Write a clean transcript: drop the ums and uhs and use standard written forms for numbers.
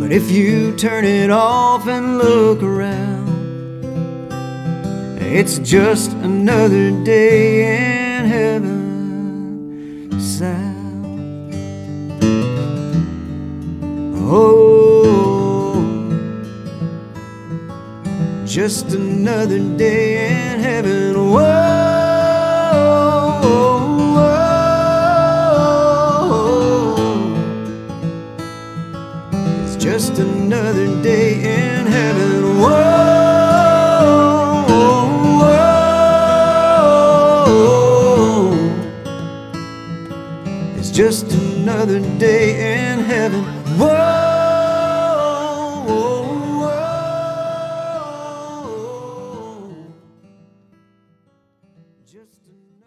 But if you turn it off and look around, it's just another day in heaven sound. Oh, just another day in heaven. Whoa, it's just another day in heaven. Whoa. It's just another day in heaven. Whoa, whoa, whoa. Just another